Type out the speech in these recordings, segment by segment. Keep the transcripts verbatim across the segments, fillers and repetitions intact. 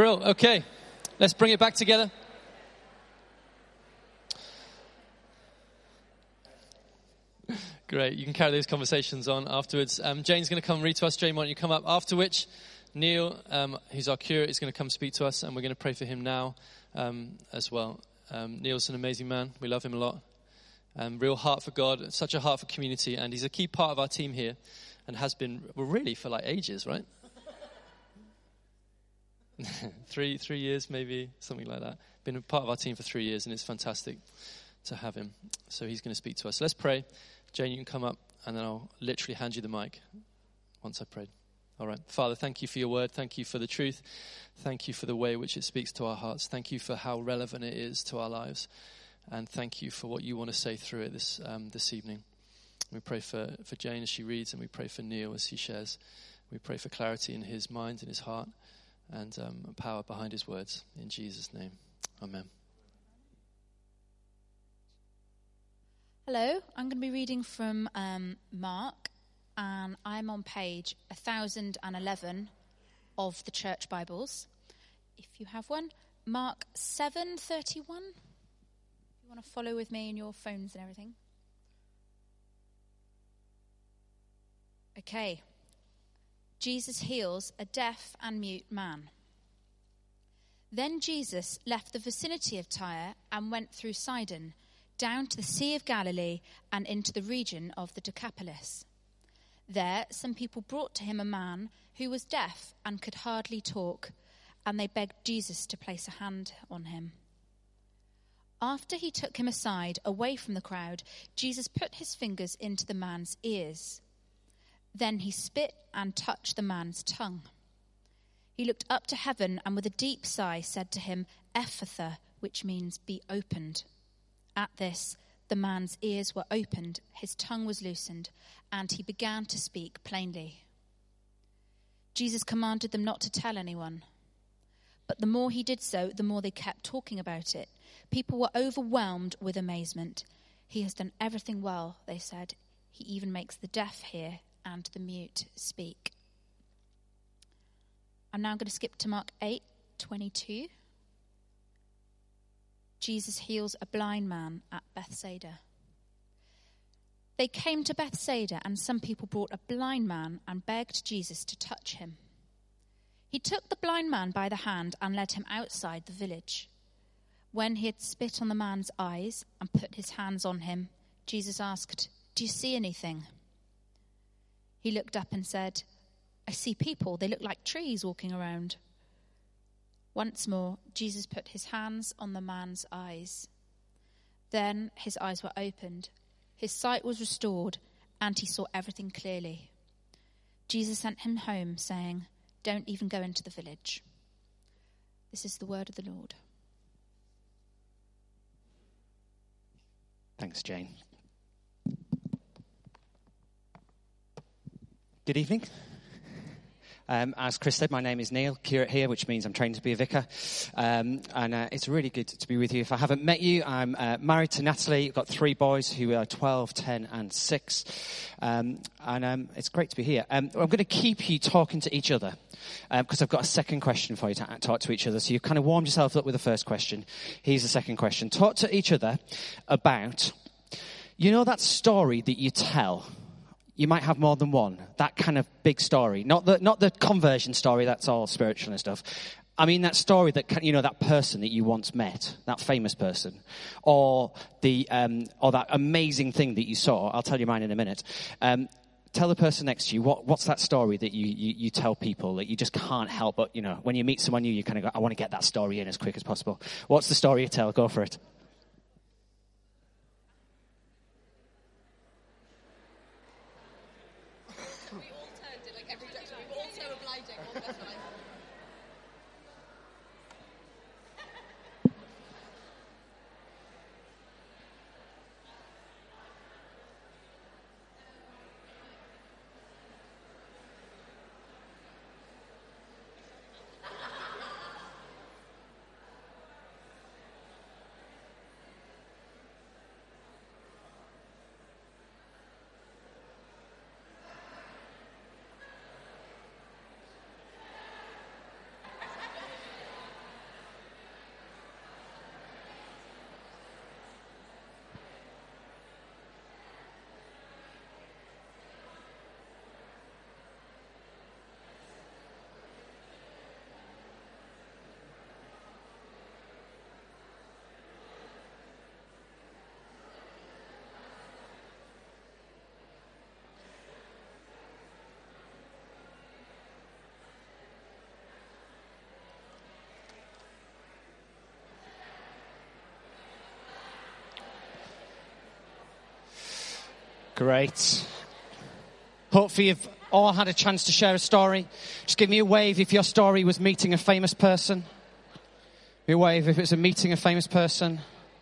Brill, okay. Let's bring it back together. Great, you can carry those conversations on afterwards. Um, Jane's going to come read to us. Jane, why don't you come up? After which, Neil, um, who's our curate, is going to come speak to us, and we're going to pray for him now um, as well. Um, Neil's an amazing man. We love him a lot. Um, real heart for God, such a heart for community, and he's a key part of our team here, and has been, well, really for like ages, right? three three years, maybe, something like that. Been a part of our team for three years, and it's fantastic to have him. So he's going to speak to us. Let's pray. Jane, you can come up, and then I'll literally hand you the mic once I've prayed. All right. Father, thank you for your word. Thank you for the truth. Thank you for the way which it speaks to our hearts. Thank you for how relevant it is to our lives. And thank you for what you want to say through it this um, this evening. We pray for, for Jane as she reads, and we pray for Neil as he shares. We pray for clarity in his mind and his heart, and um, power behind his words. In Jesus' name, amen. Hello, I'm going to be reading from um, Mark, and I'm on page one thousand eleven of the Church Bibles. If you have one, Mark seven thirty-one. If you want to follow with me in your phones and everything. Okay. Jesus heals a deaf and mute man. Then Jesus left the vicinity of Tyre and went through Sidon, down to the Sea of Galilee and into the region of the Decapolis. There some people brought to him a man who was deaf and could hardly talk, and they begged Jesus to place a hand on him. After he took him aside, away from the crowd, Jesus put his fingers into the man's ears. Then he spit and touched the man's tongue. He looked up to heaven and with a deep sigh said to him, Ephphatha, which means be opened. At this, the man's ears were opened, his tongue was loosened, and he began to speak plainly. Jesus commanded them not to tell anyone. But the more he did so, the more they kept talking about it. People were overwhelmed with amazement. He has done everything well, they said. He even makes the deaf hear and the mute speak. I'm now going to skip to Mark eight twenty-two. Jesus heals a blind man at Bethsaida. They came to Bethsaida, and some people brought a blind man and begged Jesus to touch him. He took the blind man by the hand and led him outside the village. When he had spit on the man's eyes and put his hands on him, Jesus asked, "Do you see anything?" He looked up and said, "I see people. They look like trees walking around." Once more, Jesus put his hands on the man's eyes. Then his eyes were opened, his sight was restored, and he saw everything clearly. Jesus sent him home, saying, "Don't even go into the village." This is the word of the Lord. Thanks, Jane. Good evening. Um, as Chris said, my name is Neil, curate here, which means I'm trained to be a vicar. Um, and uh, it's really good to be with you. If I haven't met you, I'm uh, married to Natalie. I've got three boys who are twelve, ten and six. Um, and um, it's great to be here. Um, I'm going to keep you talking to each other because um, I've got a second question for you to talk to each other. So you've kind of warmed yourself up with the first question. Here's the second question. Talk to each other about, you know, that story that you tell. You might have more than one. That kind of big story. Not the not the conversion story, that's all spiritual and stuff. I mean that story that, you know, that person that you once met, that famous person. Or the um, or that amazing thing that you saw. I'll tell you mine in a minute. Um, tell the person next to you, what, what's that story that you, you, you tell people that you just can't help but, you know, when you meet someone new, you kind of go, I want to get that story in as quick as possible. What's the story you tell? Go for it. Great. Hopefully you've all had a chance to share a story. Just give me a wave if your story was meeting a famous person. Give me a wave if it's a meeting a famous person.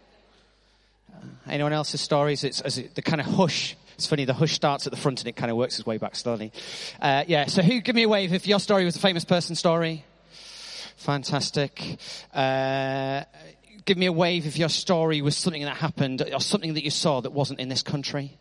Anyone else's stories? It's as it, the kind of hush. It's funny, the hush starts at the front and it kind of works its way back slowly. Uh, yeah, so who, give me a wave if your story was a famous person story. Fantastic. Uh, give me a wave if your story was something that happened or something that you saw that wasn't in this country.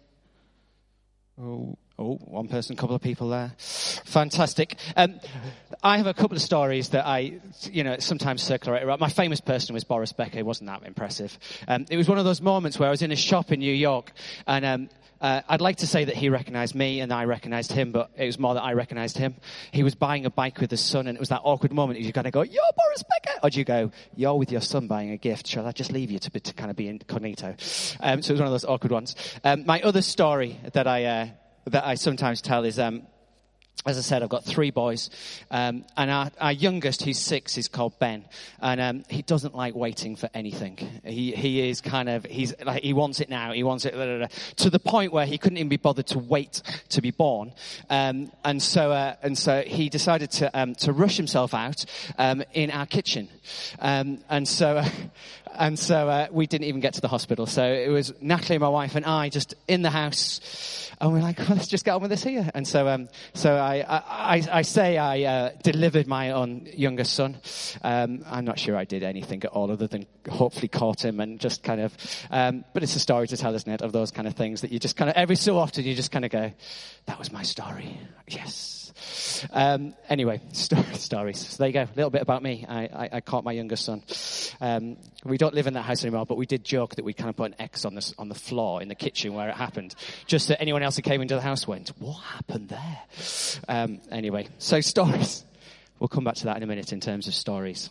Oh, oh, one person, couple of people there. Fantastic. Um, I have a couple of stories that I, you know, sometimes circulate around. My famous person was Boris Becker. It wasn't that impressive. Um, it was one of those moments where I was in a shop in New York and um, uh, I'd like to say that he recognized me and I recognized him, but it was more that I recognized him. He was buying a bike with his son and it was that awkward moment. You kind of go, you're Boris Becker. Or do you go, you're with your son buying a gift. Shall I just leave you to, be, to kind of be incognito? Um, so it was one of those awkward ones. Um, my other story that I... Uh, that I sometimes tell is, um, as I said, I've got three boys, um, and our, our youngest, who's six, is called Ben, and um, he doesn't like waiting for anything. He he is kind of, he's like, he wants it now, he wants it, blah, blah, blah, to the point where he couldn't even be bothered to wait to be born, um, and so uh, and so he decided to um, to rush himself out um, in our kitchen, um, and so. Uh, And so uh, we didn't even get to the hospital. So it was Natalie, my wife, and I just in the house. And we're like, well, let's just get on with this here. And so um, so I, I, I say I uh, delivered my own youngest son. Um, I'm not sure I did anything at all other than hopefully caught him and just kind of... Um, but it's a story to tell, isn't it, of those kind of things that you just kind of... Every so often you just kind of go, that was my story. Yes. Um, anyway, st- stories. So there you go. A little bit about me. I, I, I caught my youngest son. Um, we don't live in that house anymore, but we did joke that we kind of put an X on the, on the floor in the kitchen where it happened, just that anyone else who came into the house went, what happened there? Um, anyway, so stories. We'll come back to that in a minute in terms of stories.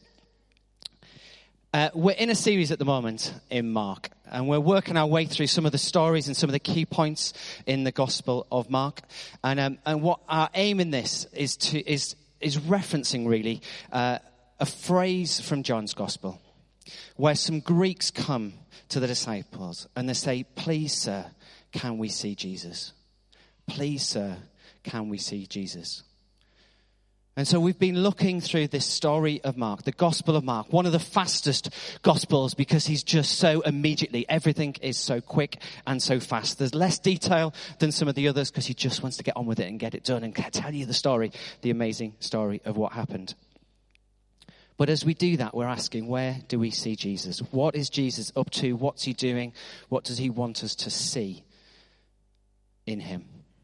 Uh, we're in a series at the moment in Mark, and we're working our way through some of the stories and some of the key points in the Gospel of Mark. And um, and what our aim in this is to is is referencing really uh, a phrase from John's Gospel, where some Greeks come to the disciples and they say, "Please, sir, can we see Jesus? Please, sir, can we see Jesus?" And so we've been looking through this story of Mark, the Gospel of Mark, one of the fastest Gospels because he's just so immediately, everything is so quick and so fast. There's less detail than some of the others because he just wants to get on with it and get it done and tell you the story, the amazing story of what happened. But as we do that, we're asking, where do we see Jesus? What is Jesus up to? What's he doing? What does he want us to see in him?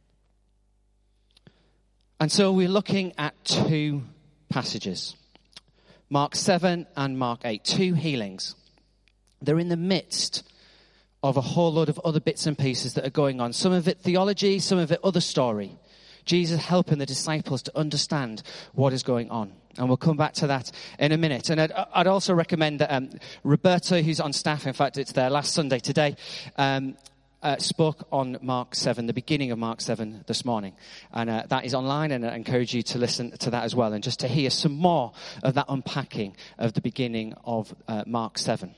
And so we're looking at two passages, Mark seven and Mark eight, two healings. They're in the midst of a whole load of other bits and pieces that are going on. Some of it theology, some of it other story. Jesus helping the disciples to understand what is going on. And we'll come back to that in a minute. And I'd, I'd also recommend that um, Roberto, who's on staff, in fact, it's their last Sunday today, um, Uh, spoke on Mark seven, the beginning of Mark seven this morning. And uh, that is online, and I encourage you to listen to that as well and just to hear some more of that unpacking of the beginning of uh, Mark seven.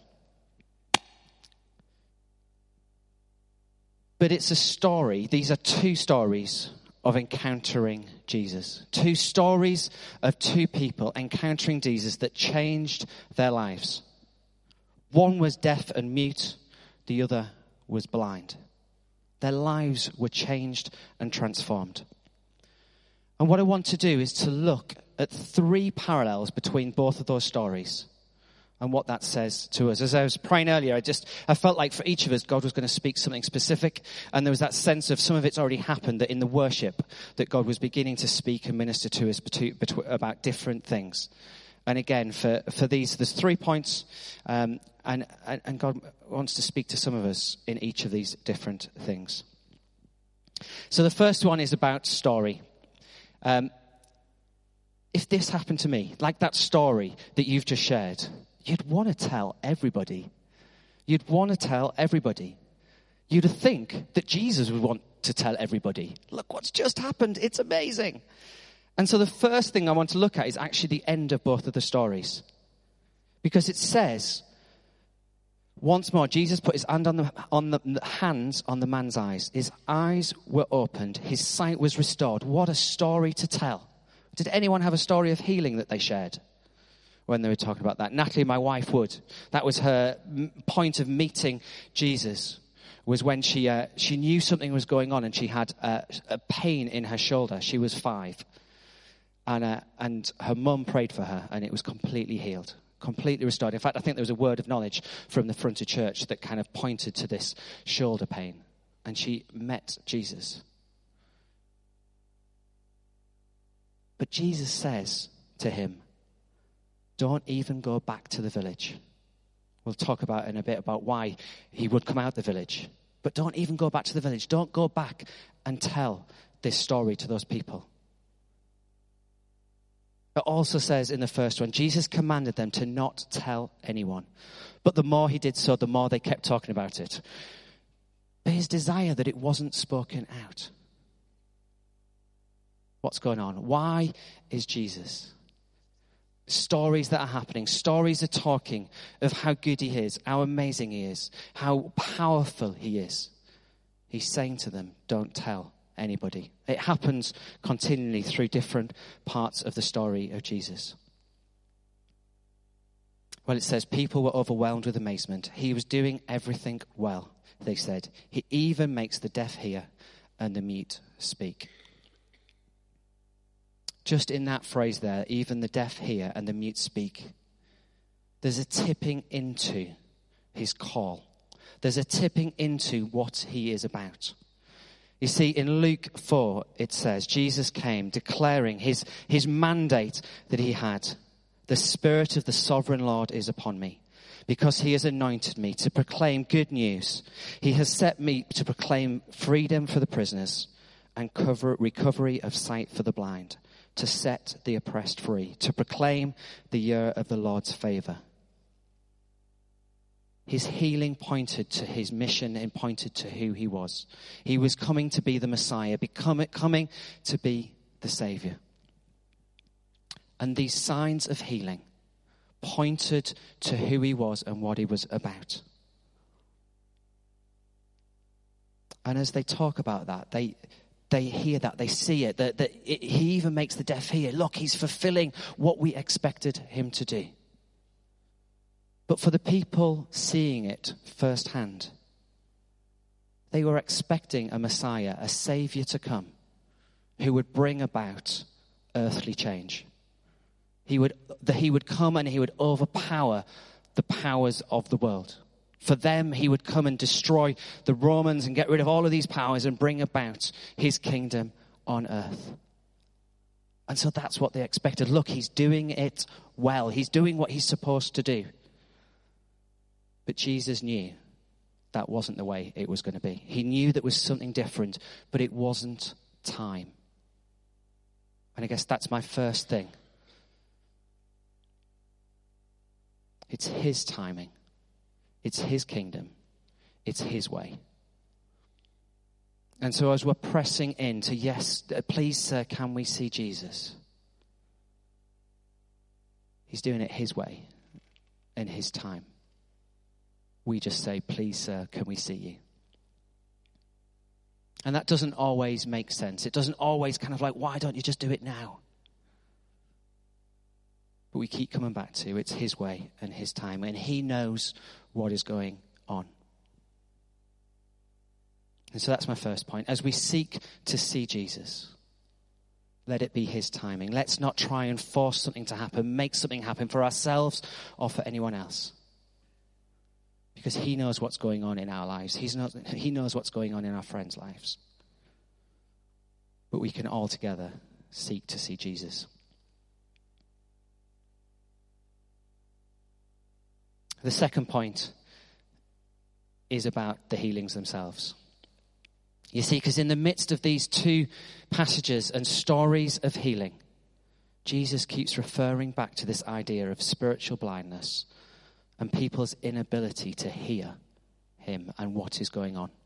But it's a story, these are two stories of encountering Jesus. Two stories of two people encountering Jesus that changed their lives. One was deaf and mute, the other was blind. Their lives were changed and transformed. And what I want to do is to look at three parallels between both of those stories and what that says to us. As I was praying earlier, I just, I felt like for each of us, God was going to speak something specific. And there was that sense of some of it's already happened, that in the worship, that God was beginning to speak and minister to us about different things. And again, for, for these, there's three points, um, and, and God wants to speak to some of us in each of these different things. So the first one is about story. Um, if this happened to me, like that story that you've just shared, you'd want to tell everybody. You'd want to tell everybody. You'd think that Jesus would want to tell everybody. Look what's just happened. It's amazing. And so the first thing I want to look at is actually the end of both of the stories. Because it says, Once more, Jesus put his hand on the, on the, the hands on the man's eyes. His eyes were opened. His sight was restored. What a story to tell. Did anyone have a story of healing that they shared when they were talking about that? Natalie, my wife, would. That was her m- point of meeting Jesus, was when she uh, she knew something was going on and she had uh, a pain in her shoulder. She was five. And, uh, and her mum prayed for her and it was completely healed. Completely restored. In fact, I think there was a word of knowledge from the front of church that kind of pointed to this shoulder pain. And she met Jesus. But Jesus says to him, don't even go back to the village. We'll talk about in a bit about why he would come out the village. But don't even go back to the village. Don't go back and tell this story to those people. It also says in the first one, Jesus commanded them to not tell anyone. But the more he did so, the more they kept talking about it. But his desire that it wasn't spoken out. What's going on? Why is Jesus? Stories that are happening. Stories are talking of how good he is, how amazing he is, how powerful he is. He's saying to them, don't tell anybody. It happens continually through different parts of the story of Jesus. Well, it says people were overwhelmed with amazement. He was doing everything well, they said. He even makes the deaf hear and the mute speak. Just in that phrase there, even the deaf hear and the mute speak, there's a tipping into his call. There's a tipping into what he is about. You see, in Luke four, it says, Jesus came declaring his, his mandate that he had. The Spirit of the Sovereign Lord is upon me, because he has anointed me to proclaim good news. He has set me to proclaim freedom for the prisoners and cover, recovery of sight for the blind, to set the oppressed free, to proclaim the year of the Lord's favor. His healing pointed to his mission and pointed to who he was. He was coming to be the Messiah, become, coming to be the Savior. And these signs of healing pointed to who he was and what he was about. And as they talk about that, they they hear that, they see it, that, that it, he even makes the deaf hear. Look, he's fulfilling what we expected him to do. But for the people seeing it firsthand, they were expecting a Messiah, a Savior to come who would bring about earthly change. He would, that he would come and he would overpower the powers of the world. For them, he would come and destroy the Romans and get rid of all of these powers and bring about his kingdom on earth. And so that's what they expected. Look, he's doing it well. He's doing what he's supposed to do. But Jesus knew that wasn't the way it was going to be. He knew that was something different, but it wasn't time. And I guess that's my first thing. It's his timing. It's his kingdom. It's his way. And so as we're pressing into, yes, please, sir, can we see Jesus? He's doing it his way in his time. We just say, please, sir, can we see you? And that doesn't always make sense. It doesn't always kind of like, why don't you just do it now? But we keep coming back to it's his way and his time. And he knows what is going on. And so that's my first point. As we seek to see Jesus, let it be his timing. Let's not try and force something to happen, make something happen for ourselves or for anyone else. Because he knows what's going on in our lives. He's not, he knows what's going on in our friends' lives. But we can all together seek to see Jesus. The second point is about the healings themselves. You see, because in the midst of these two passages and stories of healing, Jesus keeps referring back to this idea of spiritual blindness and people's inability to hear him and what is going on.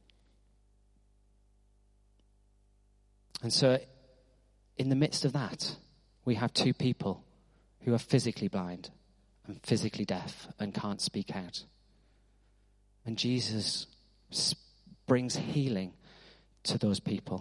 And so, in the midst of that, we have two people who are physically blind and physically deaf and can't speak out. And Jesus brings healing to those people.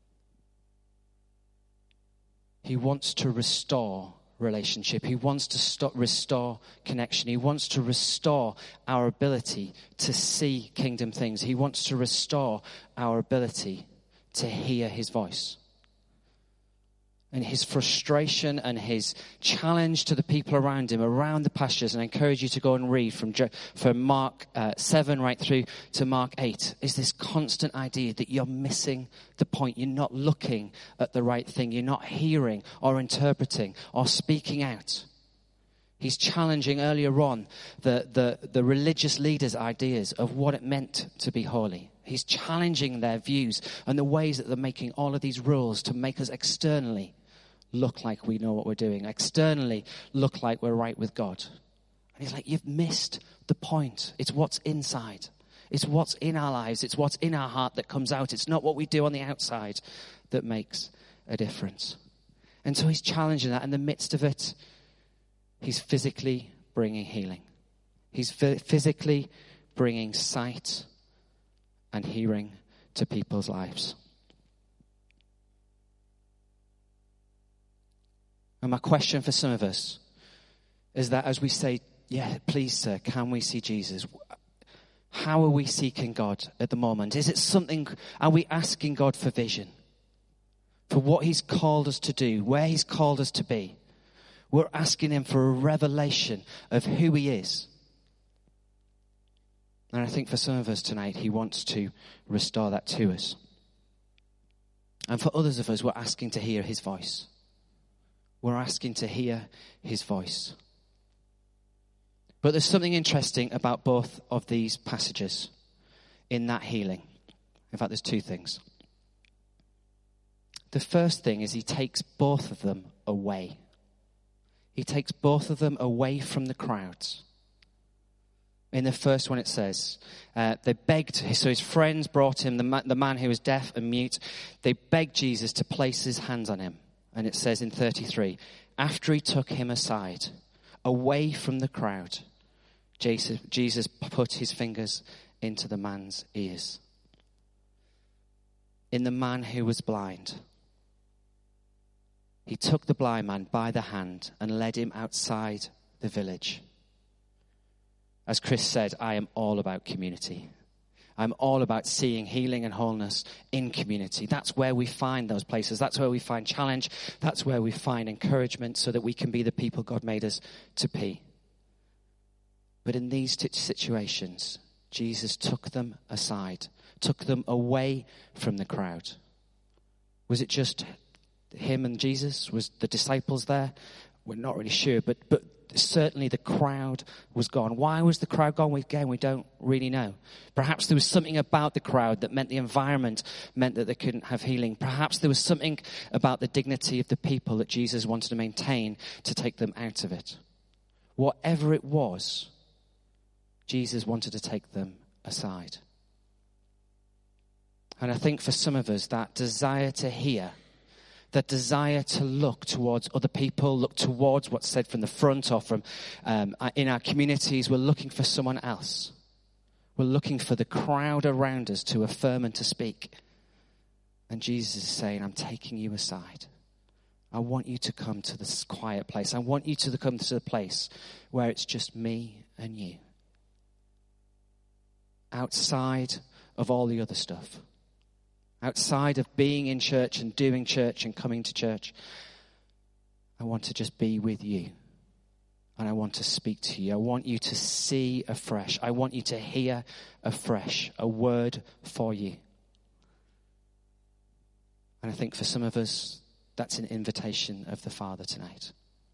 He wants to restore relationship. He wants to stop, restore connection. He wants to restore our ability to see kingdom things. He wants to restore our ability to hear his voice. And his frustration and his challenge to the people around him, around the pastures, and I encourage you to go and read from, from Mark uh, seven right through to Mark eight, is this constant idea that you're missing the point. You're not looking at the right thing. You're not hearing or interpreting or speaking out. He's challenging earlier on the, the, the religious leaders' ideas of what it meant to be holy. He's challenging their views and the ways that they're making all of these rules to make us externally look like we know what we're doing, externally look like we're right with God. And he's like, you've missed the point. It's what's inside. It's what's in our lives. It's what's in our heart that comes out. It's not what we do on the outside that makes a difference. And so he's challenging that. In the midst of it, he's physically bringing healing. He's physically bringing sight and hearing to people's lives. And my question for some of us is that as we say, yeah, please, sir, can we see Jesus? How are we seeking God at the moment? Is it something, are we asking God for vision? For what he's called us to do, where he's called us to be? We're asking him for a revelation of who he is. And I think for some of us tonight, he wants to restore that to us. And for others of us, we're asking to hear his voice. We're asking to hear his voice. But there's something interesting about both of these passages in that healing. In fact, there's two things. The first thing is he takes both of them away. He takes both of them away from the crowds. In the first one it says, uh, they begged, so his friends brought him, the man, the man who was deaf and mute, they begged Jesus to place his hands on him. And it says in thirty-three, after he took him aside, away from the crowd, Jesus, Jesus put his fingers into the man's ears. In the man who was blind, he took the blind man by the hand and led him outside the village. As Chris said, I am all about community. I'm all about seeing healing and wholeness in community. That's where we find those places. That's where we find challenge. That's where we find encouragement so that we can be the people God made us to be. But in these t- situations, Jesus took them aside, took them away from the crowd. Was it just him and Jesus? Was the disciples there? We're not really sure, but but certainly the crowd was gone. Why was the crowd gone? Again, we don't really know. Perhaps there was something about the crowd that meant the environment meant that they couldn't have healing. Perhaps there was something about the dignity of the people that Jesus wanted to maintain to take them out of it. Whatever it was, Jesus wanted to take them aside. And I think for some of us, that desire to hear, that desire to look towards other people, look towards what's said from the front or from um, in our communities, we're looking for someone else. We're looking for the crowd around us to affirm and to speak. And Jesus is saying, I'm taking you aside. I want you to come to this quiet place. I want you to come to the place where it's just me and you. Outside of all the other stuff. Outside of being in church and doing church and coming to church, I want to just be with you. And I want to speak to you. I want you to see afresh. I want you to hear afresh a word for you. And I think for some of us, that's an invitation of the Father tonight.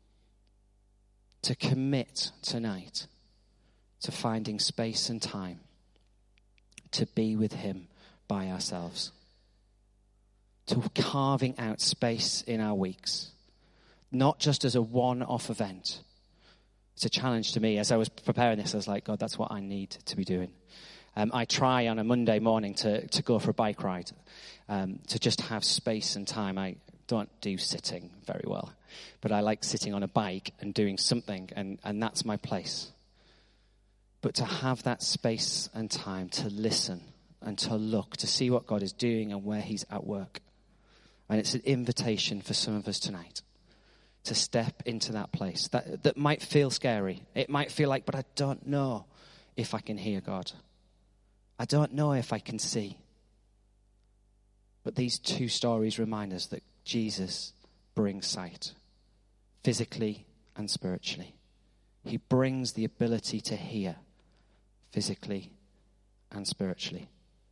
To commit tonight to finding space and time to be with him by ourselves. To carving out space in our weeks, not just as a one-off event. It's a challenge to me. As I was preparing this, I was like, God, that's what I need to be doing. Um, I try on a Monday morning to, to go for a bike ride, um, to just have space and time. I don't do sitting very well, but I like sitting on a bike and doing something, and, and that's my place. but to have that space and time to listen and to look, to see what God is doing and where he's at work. And it's an invitation for some of us tonight to step into that place that, that might feel scary. It might feel like, but I don't know if I can hear God. I don't know if I can see. But these two stories remind us that Jesus brings sight, physically and spiritually. He brings the ability to hear, physically and spiritually.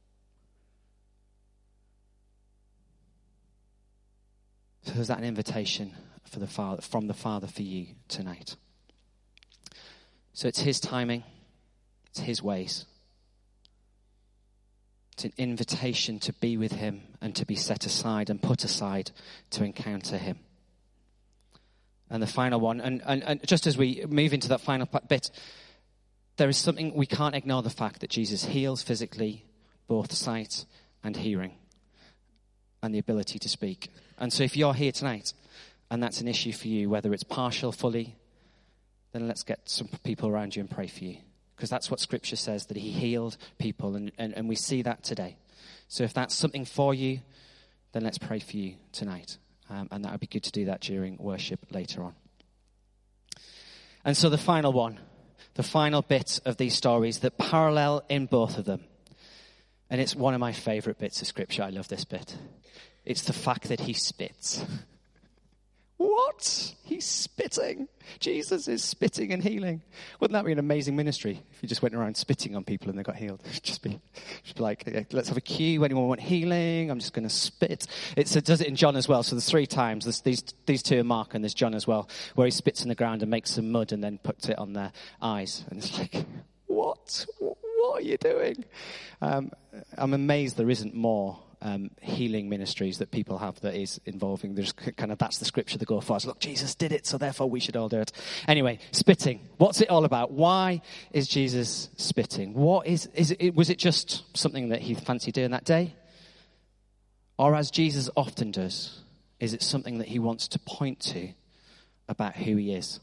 So is that an invitation for the Father, from the Father for you tonight? So it's his timing, it's his ways. It's an invitation to be with him and to be set aside and put aside to encounter him. And the final one, and, and, and just as we move into that final bit, there is something, we can't ignore the fact that Jesus heals physically both sight and hearing and the ability to speak. And so if you're here tonight and that's an issue for you, whether it's partial, fully, then let's get some people around you and pray for you. Because that's what Scripture says, that he healed people, and, and, and we see that today. So if that's something for you, then let's pray for you tonight. Um, and that would be good to do that during worship later on. And so the final one, the final bit of these stories that parallel in both of them. And it's one of my favorite bits of Scripture. I love this bit. It's the fact that he spits. What? He's spitting. Jesus is spitting and healing. Wouldn't that be an amazing ministry if you just went around spitting on people and they got healed? Just be, just be like, let's have a queue. Anyone want healing? I'm just going to spit. It's, it does it in John as well. So there's three times. There's these these two are Mark and there's John as well, where he spits in the ground and makes some mud and then puts it on their eyes. And it's like, what? What are you doing? Um, I'm amazed there isn't more Um, healing ministries that people have that is involving. There's kind of, that's the scripture they go for. It's, look, Jesus did it, so therefore we should all do it. Anyway, spitting. What's it all about? Why is Jesus spitting? What is, is it, was it just something that he fancied doing that day? Or as Jesus often does, is it something that he wants to point to about who he is?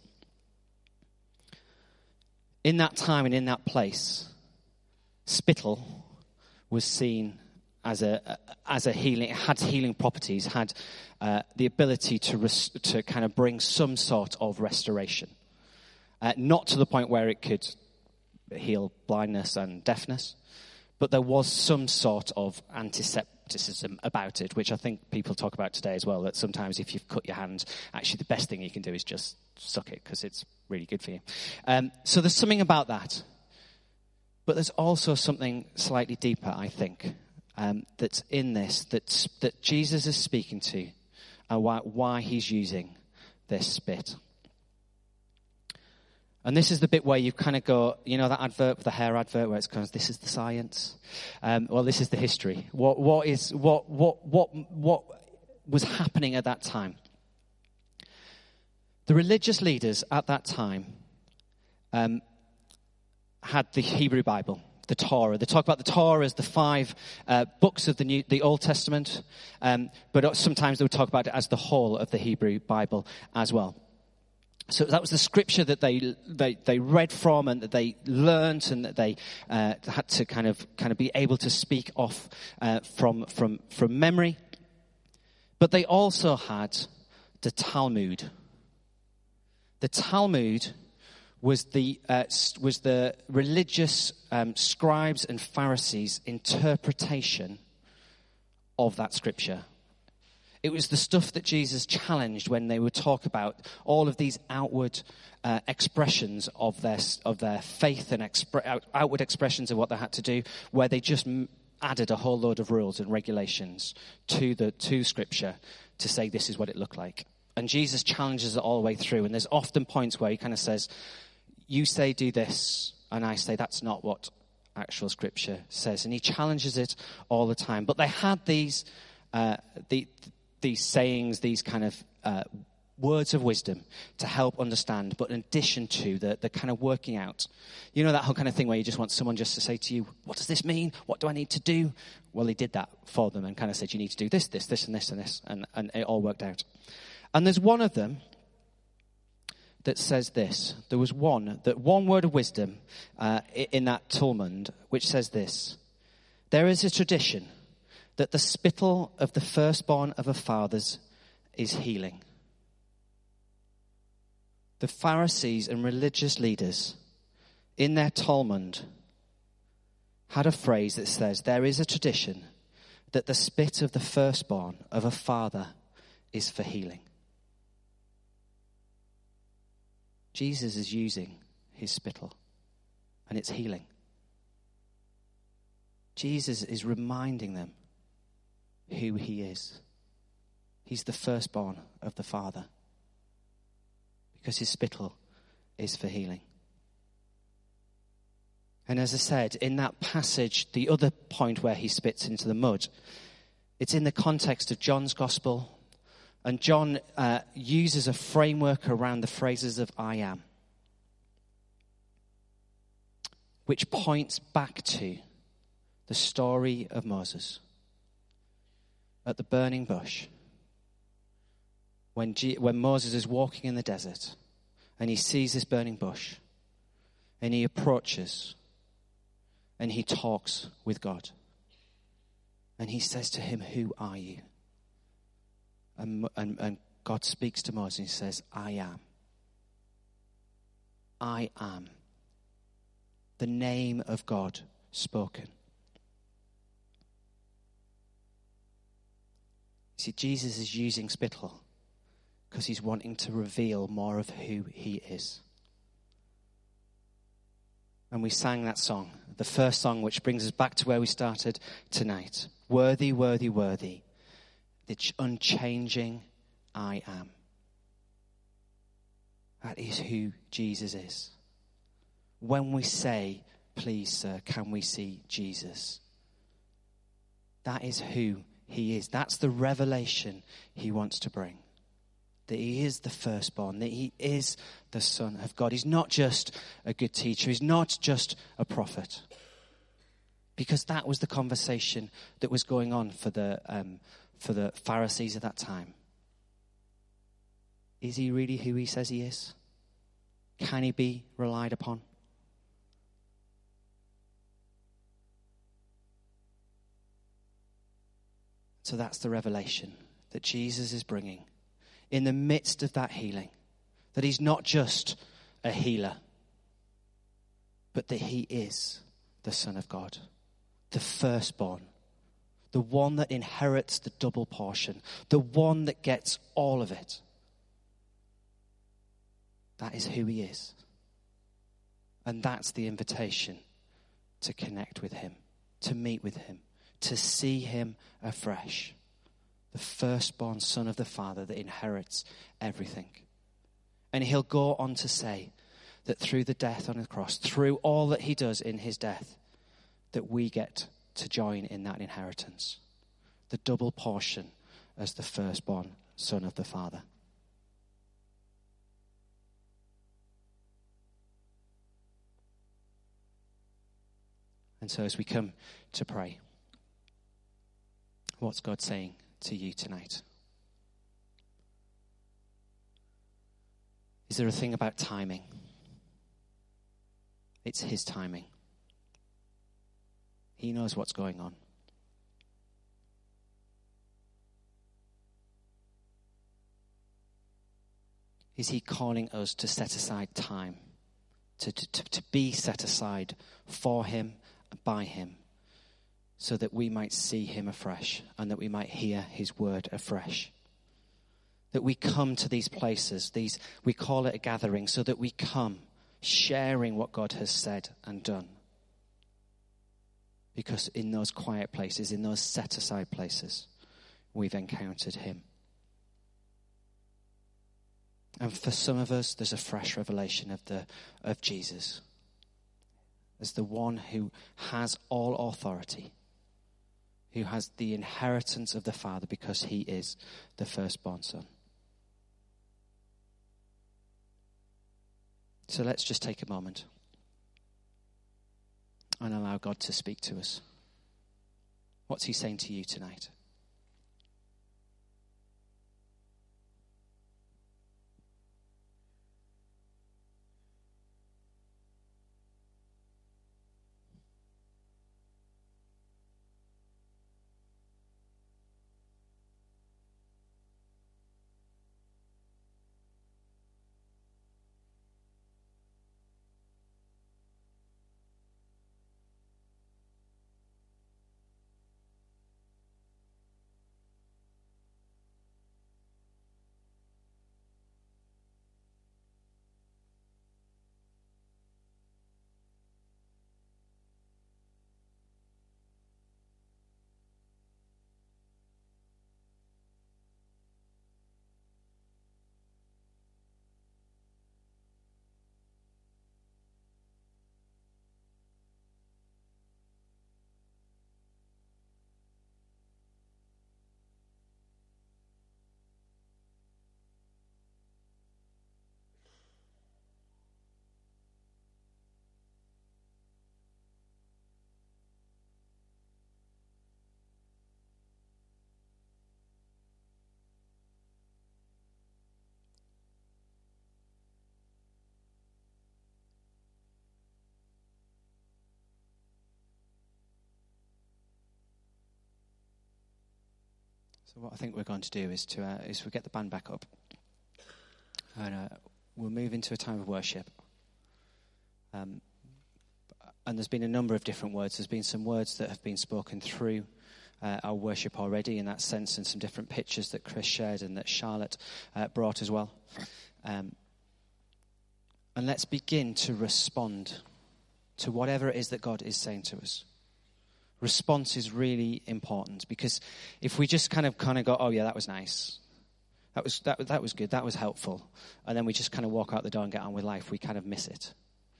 In that time and in that place, spittle was seen as a as a healing, it had healing properties, had uh, the ability to res- to kind of bring some sort of restoration. Uh, not to the point where it could heal blindness and deafness, but there was some sort of antisepticism about it, which I think people talk about today as well, that sometimes if you've cut your hand, actually the best thing you can do is just suck it, because it's really good for you. Um, so there's something about that. But there's also something slightly deeper, I think, Um, that's in this, that that Jesus is speaking to, and why, why he's using this spit. And this is the bit where you kind of go, you know, that advert, the hair advert, where it's kind of, this is the science. Um, well, this is the history. What what is what what what what was happening at that time? The religious leaders at that time um, had the Hebrew Bible, the Torah. They talk about the Torah as the five uh, books of the New, the Old Testament, um, but sometimes they would talk about it as the whole of the Hebrew Bible as well. So that was the scripture that they they, they read from and that they learned and that they uh, had to kind of kind of be able to speak off uh, from from from memory. But they also had the Talmud. The Talmud was the uh, was the religious um, scribes and Pharisees' interpretation of that scripture. It was the stuff that Jesus challenged when they would talk about all of these outward uh, expressions of their of their faith and expre- outward expressions of what they had to do, where they just added a whole load of rules and regulations to the to scripture to say this is what it looked like. And Jesus challenges it all the way through. And there's often points where he kind of says, you say do this, and I say that's not what actual scripture says. And he challenges it all the time. But they had these uh, the, these sayings, these kind of uh, words of wisdom to help understand, but in addition to the, the kind of working out. You know that whole kind of thing where you just want someone just to say to you, what does this mean? What do I need to do? Well, he did that for them and kind of said, you need to do this, this, this, and this, and this. And, and it all worked out. And there's one of them that says this. There was one, that one word of wisdom uh, in that Talmud, which says this. There is a tradition that the spittle of the firstborn of a father's is healing. The Pharisees and religious leaders in their Talmud had a phrase that says, there is a tradition that the spit of the firstborn of a father is for healing. Jesus is using his spittle, and it's healing. Jesus is reminding them who he is. He's the firstborn of the Father, because his spittle is for healing. And as I said, in that passage, the other point where he spits into the mud, it's in the context of John's gospel. And John uh, uses a framework around the phrases of I am, which points back to the story of Moses at the burning bush. When, G- when Moses is walking in the desert and he sees this burning bush and he approaches and he talks with God. And he says to him, who are you? And, and, and God speaks to Moses and he says, I am. I am. The name of God spoken. See, Jesus is using spittle because he's wanting to reveal more of who he is. And we sang that song, the first song, which brings us back to where we started tonight. Worthy, worthy, worthy. The unchanging I am. That is who Jesus is. When we say, please, sir, can we see Jesus? That is who he is. That's the revelation he wants to bring. That he is the firstborn, that he is the Son of God. He's not just a good teacher. He's not just a prophet. Because that was the conversation that was going on for the um, for the Pharisees at that time. Is he really who he says he is? Can he be relied upon? So that's the revelation that Jesus is bringing. In the midst of that healing, that he's not just a healer, but that he is the Son of God, the firstborn, the one that inherits the double portion, the one that gets all of it. That is who he is. And that's the invitation to connect with him, to meet with him, to see him afresh. The firstborn Son of the Father that inherits everything. And he'll go on to say that through the death on the cross, through all that he does in his death, that we get to join in that inheritance. The double portion as the firstborn Son of the Father. And so as we come to pray, what's God saying to you tonight? Is there a thing about timing? It's his timing. He knows what's going on. Is he calling us to set aside time, to, to, to be set aside for him, by him, so that we might see him afresh and that we might hear his word afresh? That we come to these places, these we call it a gathering, so that we come sharing what God has said and done. Because in those quiet places, in those set-aside places, we've encountered him. And for some of us, there's a fresh revelation of the of Jesus as the one who has all authority, who has the inheritance of the Father because he is the firstborn Son. So let's just take a moment and allow God to speak to us. What's he saying to you tonight? So what I think we're going to do is to uh, is we get the band back up, and uh, we'll move into a time of worship. Um, and there's been a number of different words. There's been some words that have been spoken through uh, our worship already in that sense, and some different pictures that Chris shared and that Charlotte uh, brought as well. Um, and let's begin to respond to whatever it is that God is saying to us. Response is really important, because if we just kind of kind of go, oh yeah, that was nice, that was that that was good, that was helpful, and then we just kind of walk out the door and get on with life, we kind of miss it.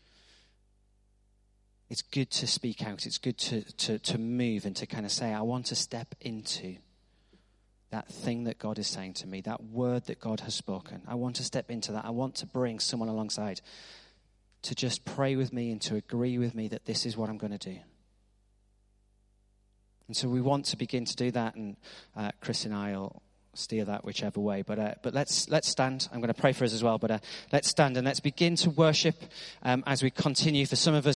It's good to speak out. It's good to to to move and to kind of say, I want to step into that thing that God is saying to me, that word that God has spoken. I want to step into that. I want to bring someone alongside to just pray with me and to agree with me that this is what I'm going to do. And so we want to begin to do that, and uh, Chris and I will steer that whichever way. But uh, but let's let's stand. I'm going to pray for us as well. But uh, let's stand and let's begin to worship um, as we continue. For some of us,